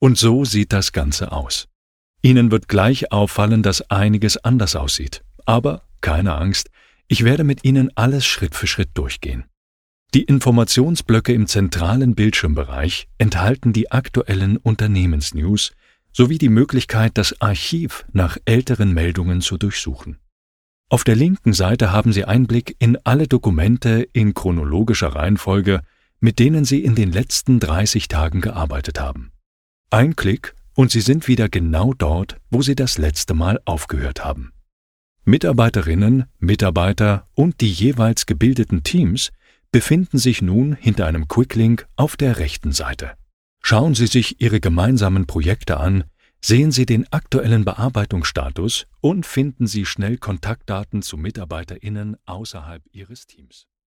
Und so sieht das Ganze aus. Ihnen wird gleich auffallen, dass einiges anders aussieht. Aber keine Angst, ich werde mit Ihnen alles Schritt für Schritt durchgehen. Die Informationsblöcke im zentralen Bildschirmbereich enthalten die aktuellen Unternehmensnews sowie die Möglichkeit, das Archiv nach älteren Meldungen zu durchsuchen. Auf der linken Seite haben Sie Einblick in alle Dokumente in chronologischer Reihenfolge, mit denen Sie in den letzten 30 Tagen gearbeitet haben. Ein Klick und Sie sind wieder genau dort, wo Sie das letzte Mal aufgehört haben. Mitarbeiterinnen, Mitarbeiter und die jeweils gebildeten Teams befinden sich nun hinter einem Quicklink auf der rechten Seite. Schauen Sie sich Ihre gemeinsamen Projekte an, sehen Sie den aktuellen Bearbeitungsstatus und finden Sie schnell Kontaktdaten zu MitarbeiterInnen außerhalb Ihres Teams.